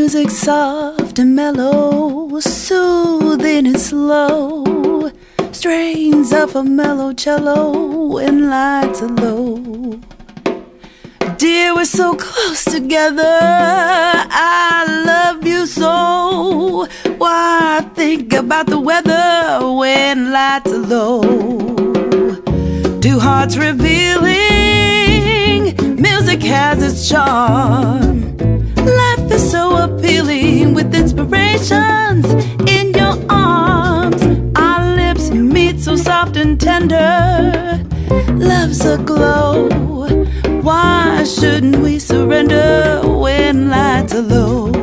Music soft and mellow, soothing and slow, strains of a mellow cello and lights are low. Dear, we're so close together, I love you so. Why I think about the weather when lights are low. Two hearts revealing, music has its charm. Life is so appealing with inspirations in your arms. Our lips meet so soft and tender, love's aglow. Why shouldn't we surrender when lights are low?